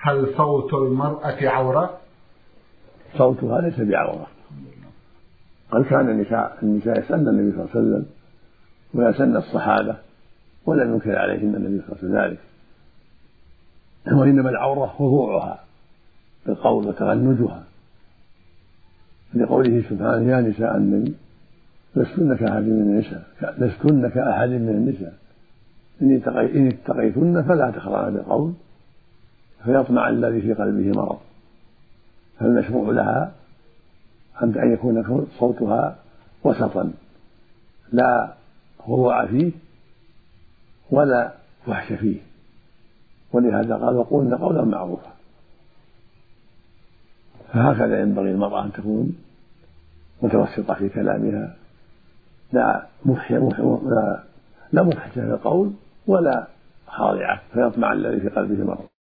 هل صوت المرأة عورة؟ صوتها ليس بعورة. قد كان النساء يسألن النبي صلى الله عليه وسلم ويسألن الصحابة ولم ينكر عليهن النبي صلى الله عليه وسلم ذلك، وإنما العورة خضوعها بالقول وتغنجها، لقوله سبحانه: يا نساء النبي لستن كأحد من النساء إن اتقيتن فلا تخضعن بالقول فيطمع الذي في قلبه مرض. فالمشروع لها أن يكون صوتها وسطا، لا خضوع فيه ولا فحش فيه، ولهذا قال: وقولن قولا معروفا. فهكذا ينبغي المرأة أن تكون متوسطة في كلامها، لا مفحشة في القول ولا خاضعة فيطمع الذي في قلبه مرض.